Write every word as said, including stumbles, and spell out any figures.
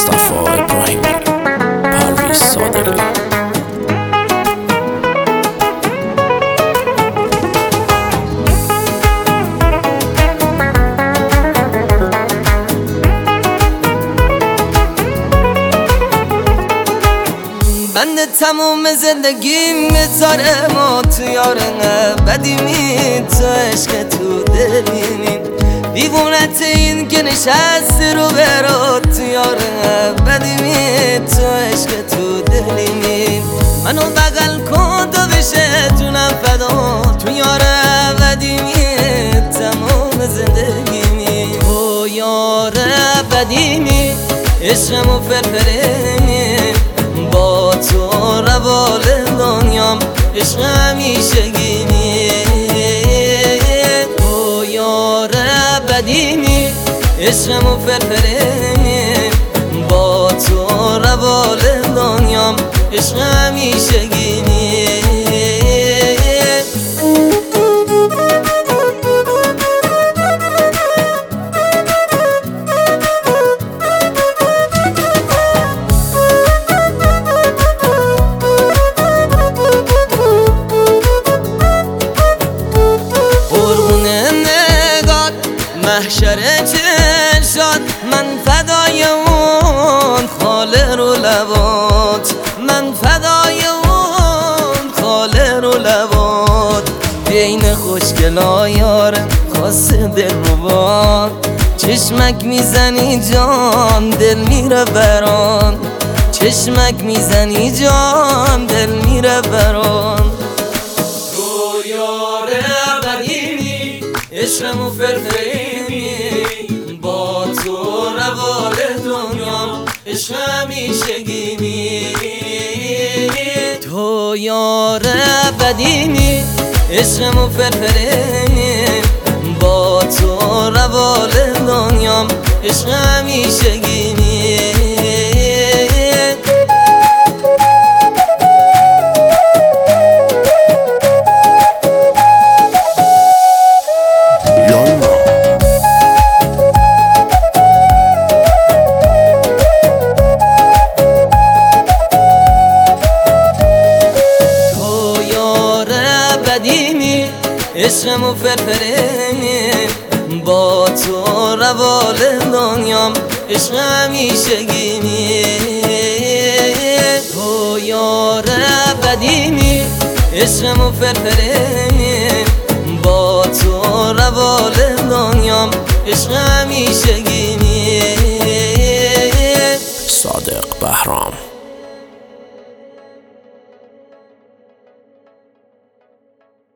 مصطفی ابراهیمی، پرویز صادقی. بند تموم زندگیم میذارم و تو یارم بدیمی، تو عشق تو دلیمی، دیوونت این که نشستی رو برو تو یارم بدیمی، تو عشق تو دلیمی. منو بغل کن تو بشه جونم فدا، تو یارم بدیمی تمام زندگیمی. او یار بدیمی عشقمو فرفرمی، با تو روال دنیام عشق همیشگیمی. تو یار بدیمی عشقمو فرفرمی، با تو روال دنیام عشق همیشگیمی. محشر چشات من فدای اون خاله رو لبات، من فدای اون خاله رو لبات. بین خوشگلا یارم خاص دل رو چشمک میزنی جان دل میره بران، چشمک میزنی جان دل میره بران. تو یار بدیمی عشقمو فرفرمی، با تو روال دنیام عشق همیشگیمی. تو یار بدیمی عشقمو فرفرمی، با تو روال دنیام عشق همیشگیمی. عشقمو فرفرمی، با تو روال دنیام عشق همیشگیمی. تو یار بدیمی عشقمو فرفرمی، با تو روال دنیام عشق همیشگیمی. صادق بهرام.